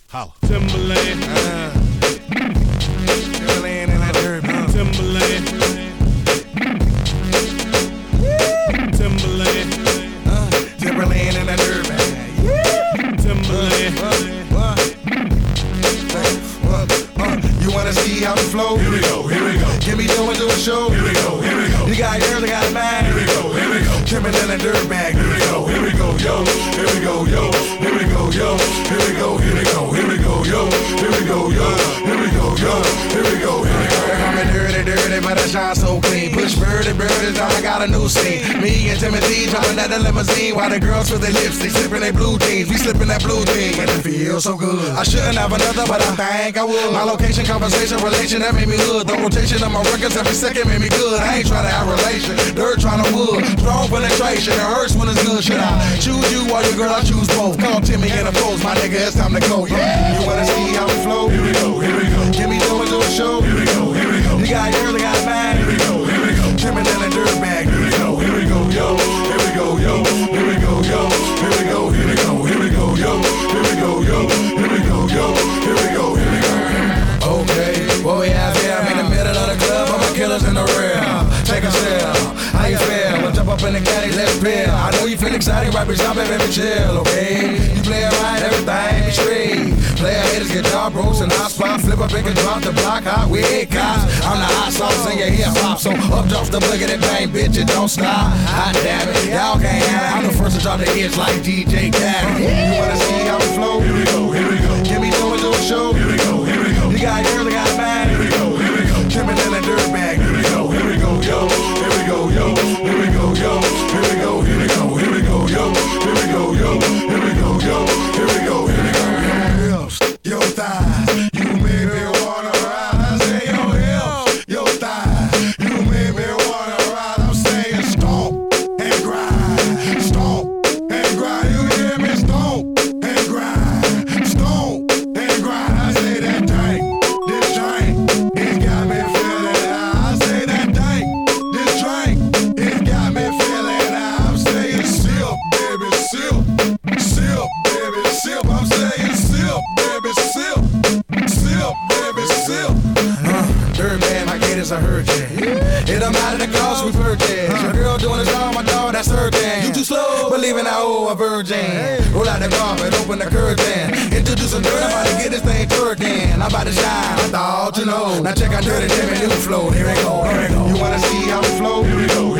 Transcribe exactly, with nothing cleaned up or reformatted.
Holla. Timberland. Uh, Timberland and that dirt, huh? Timberland. Timberland. Uh, Timberland and that dirt, man. Yeah. Timberland. Uh, uh, uh, uh, you wanna see how we flow? Here we go, here we go. Get me doing to a show. Here we go, here we go. You got girls, I got a man. Here we go, here we go. Timberland and dirt bag. Here we go, here we go, yo. Here we go, yo. Here we go, yo. Here we go, here we go, here we go, yo. Here we go, yo. Here we go, yo. Here we go, here we go. I'm dirty, dirty, but I shine so clean. Push birdie, birdie, now I got a new scene. Me and Timothy jumping at the limousine while the girls with their lipstick sipping their blue jeans. We slipping that blue jeans, and it feels so good. I shouldn't have another, but I think I would. My location, conversation, relation, that made me hood. The rotation of my records every second made me good. I ain't trying to have relation, dirt trying to wood. Strong penetration, it hurts when it's good. Should I choose you or your girl? I choose both. Call Timmy and oppose, my nigga, it's time to go. Yeah. You wanna see how we flow? Here we go, here we go. Get me doing to a show. Here we go, here we go. You got girls, I got a man. Here we go, here we go. Timberland and dirt bag. Here we go, here we go, yo. Here we go, yo. Here we go, yo. Here we go, here we go, here we go, yo. Here we go, yo. Here we go, yo. Here we go, here we go. Okay, what we have here? I'm in the middle of the club, all my killers in the rear. Take a step, how you feel? We'll jump up in the caddy, let's pill. I know you feel excited, right, but stop it, baby, chill, okay? You play it right, everything be straight. Player haters get dog bros and hot spots. Flip up and drop the block, hot with eight cops. I'm the hot sauce in your hip hop, so up drops the boogie that bang, bitch, it don't stop. Hot damn it, y'all can't have it. I'm the first to drop the hits like D J Khaled. You wanna see how we flow? Here we go, here we go. Get me doing to a show. Here we go, here we go. You got girls, I got a man. Here we go, here we go. Timberland and dirt bag. Here we go, here we go, yo. Here we go, yo. Here we go, yo. Here we go, here we go, here we go, yo. Here we go, yo. Here we go, yo. Here we go, here we go. Hips, your thighs, you made me wanna ride. I say your hips, your thighs, you made me wanna ride. I'm saying stomp and grind, stomp and grind. You hear me? Stomp and grind, stomp and grind. I say that drink, this drink, it got me feeling high. I say that drink, this drink, it got me feeling high. I'm saying sip, baby, sip, sip, baby, sip. I'm saying sip, baby, sip, sip, baby, sip. Uh, Dirt man, my gators are hurting. It don't matter the cost we purchase. Your girl doing it all, my dog, that's her thing. You too slow, believing I owe a virgin. Roll out the carpet, open the curtain. Introduce some dirt, I'm about to get this thing twerking. I'm about to shine, I thought you know. Now check out Dirty Jimmy, new flow. Here it go, here it go. You wanna see how we flow? Here we go,